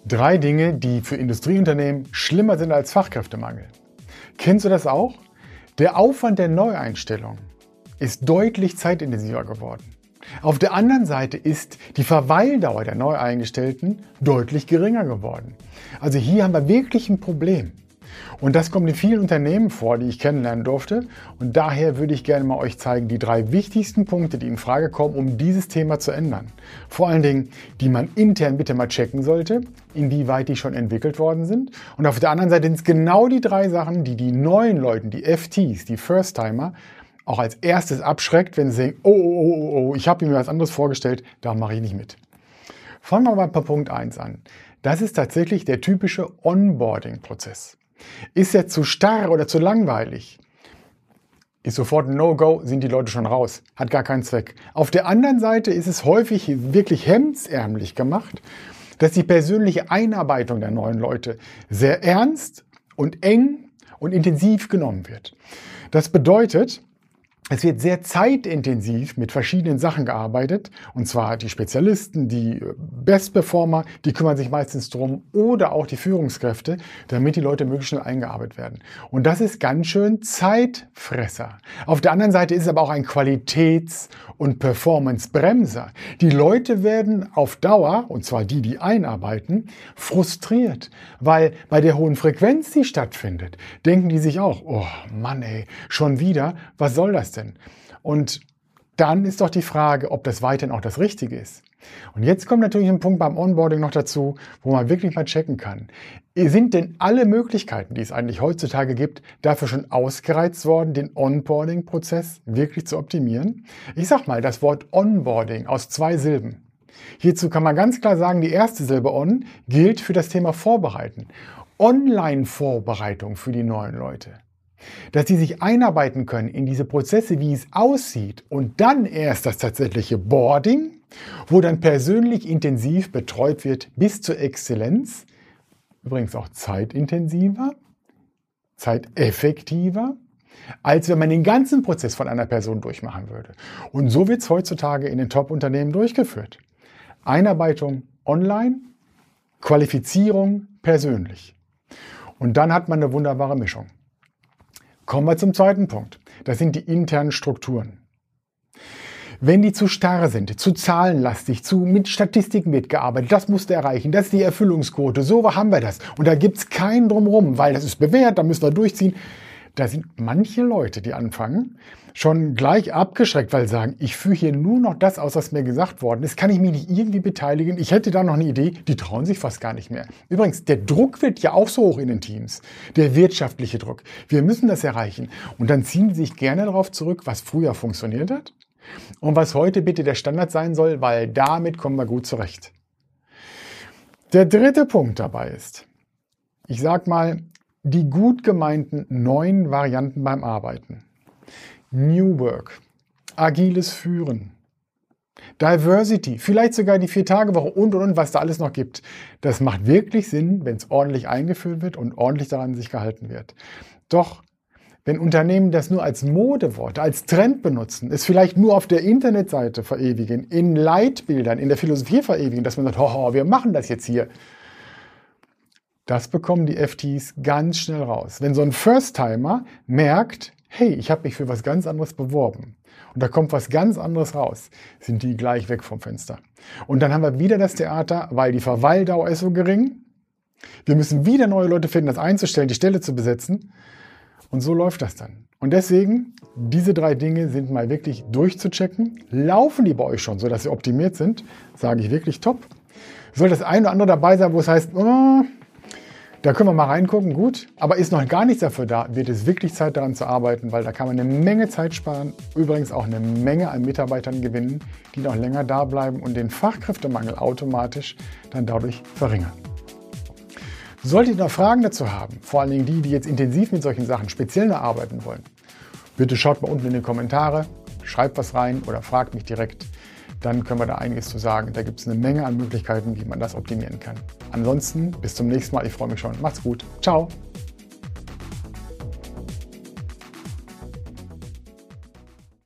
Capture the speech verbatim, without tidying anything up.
Drei Dinge, die für Industrieunternehmen schlimmer sind als Fachkräftemangel. Kennst du das auch? Der Aufwand der Neueinstellung ist deutlich zeitintensiver geworden. Auf der anderen Seite ist die Verweildauer der Neueingestellten deutlich geringer geworden. Also hier haben wir wirklich ein Problem. Und das kommt in vielen Unternehmen vor, die ich kennenlernen durfte. Und daher würde ich gerne mal euch zeigen, die drei wichtigsten Punkte, die in Frage kommen, um dieses Thema zu ändern. Vor allen Dingen, die man intern bitte mal checken sollte, inwieweit die schon entwickelt worden sind. Und auf der anderen Seite sind es genau die drei Sachen, die die neuen Leute, die F Ts, die First-Timer, auch als erstes abschreckt, wenn sie sagen, oh, oh, oh, oh, ich habe mir was anderes vorgestellt, da mache ich nicht mit. Fangen wir mal bei Punkt eins an. Das ist tatsächlich der typische Onboarding-Prozess. Ist er zu starr oder zu langweilig? Ist sofort ein No-Go, sind die Leute schon raus. Hat gar keinen Zweck. Auf der anderen Seite ist es häufig wirklich hemdsärmlich gemacht, dass die persönliche Einarbeitung der neuen Leute sehr ernst und eng und intensiv genommen wird. Das bedeutet, es wird sehr zeitintensiv mit verschiedenen Sachen gearbeitet. Und zwar die Spezialisten, die Best-Performer, die kümmern sich meistens drum, oder auch die Führungskräfte, damit die Leute möglichst schnell eingearbeitet werden. Und das ist ganz schön Zeitfresser. Auf der anderen Seite ist es aber auch ein Qualitäts- und Performance-Bremser. Die Leute werden auf Dauer, und zwar die, die einarbeiten, frustriert. Weil bei der hohen Frequenz, die stattfindet, denken die sich auch, oh Mann ey, schon wieder, was soll das denn? Und dann ist doch die Frage, ob das weiterhin auch das Richtige ist. Und jetzt kommt natürlich ein Punkt beim Onboarding noch dazu, wo man wirklich mal checken kann. Sind denn alle Möglichkeiten, die es eigentlich heutzutage gibt, dafür schon ausgereizt worden, den Onboarding-Prozess wirklich zu optimieren? Ich sag mal, das Wort Onboarding aus zwei Silben. Hierzu kann man ganz klar sagen, die erste Silbe On gilt für das Thema Vorbereiten. Online-Vorbereitung für die neuen Leute. Dass sie sich einarbeiten können in diese Prozesse, wie es aussieht, und dann erst das tatsächliche Boarding, wo dann persönlich intensiv betreut wird bis zur Exzellenz, übrigens auch zeitintensiver, zeiteffektiver, als wenn man den ganzen Prozess von einer Person durchmachen würde. Und so wird es heutzutage in den Top-Unternehmen durchgeführt. Einarbeitung online, Qualifizierung persönlich. Und dann hat man eine wunderbare Mischung. Kommen wir zum zweiten Punkt. Das sind die internen Strukturen. Wenn die zu starr sind, zu zahlenlastig, zu mit Statistiken wird gearbeitet, das musst du erreichen, das ist die Erfüllungsquote, so haben wir das. Und da gibt es keinen drumherum, weil das ist bewährt, da müssen wir durchziehen. Da sind manche Leute, die anfangen, schon gleich abgeschreckt, weil sie sagen, ich führe hier nur noch das aus, was mir gesagt worden ist, kann ich mich nicht irgendwie beteiligen, ich hätte da noch eine Idee, die trauen sich fast gar nicht mehr. Übrigens, der Druck wird ja auch so hoch in den Teams, der wirtschaftliche Druck. Wir müssen das erreichen. Und dann ziehen sie sich gerne darauf zurück, was früher funktioniert hat und was heute bitte der Standard sein soll, weil damit kommen wir gut zurecht. Der dritte Punkt dabei ist, ich sag mal, die gut gemeinten neuen Varianten beim Arbeiten. New Work, agiles Führen, Diversity, vielleicht sogar die Vier-Tage-Woche und, und, und, was da alles noch gibt. Das macht wirklich Sinn, wenn es ordentlich eingeführt wird und ordentlich daran sich gehalten wird. Doch wenn Unternehmen das nur als Modewort, als Trend benutzen, es vielleicht nur auf der Internetseite verewigen, in Leitbildern, in der Philosophie verewigen, dass man sagt, hoho, wir machen das jetzt hier. Das bekommen die F Ts ganz schnell raus. Wenn so ein First-Timer merkt, hey, ich habe mich für was ganz anderes beworben und da kommt was ganz anderes raus, sind die gleich weg vom Fenster. Und dann haben wir wieder das Theater, weil die Verweildauer ist so gering. Wir müssen wieder neue Leute finden, das einzustellen, die Stelle zu besetzen. Und so läuft das dann. Und deswegen, diese drei Dinge sind mal wirklich durchzuchecken. Laufen die bei euch schon, sodass sie optimiert sind? Sage ich wirklich top. Soll das eine oder andere dabei sein, wo es heißt, oh, da können wir mal reingucken, gut, aber ist noch gar nichts dafür da, wird es wirklich Zeit daran zu arbeiten, weil da kann man eine Menge Zeit sparen, übrigens auch eine Menge an Mitarbeitern gewinnen, die noch länger da bleiben und den Fachkräftemangel automatisch dann dadurch verringern. Solltet ihr noch Fragen dazu haben, vor allen Dingen die, die jetzt intensiv mit solchen Sachen speziell arbeiten wollen, bitte schaut mal unten in die Kommentare, schreibt was rein oder fragt mich direkt. Dann können wir da einiges zu sagen. Da gibt es eine Menge an Möglichkeiten, wie man das optimieren kann. Ansonsten bis zum nächsten Mal. Ich freue mich schon. Macht's gut. Ciao.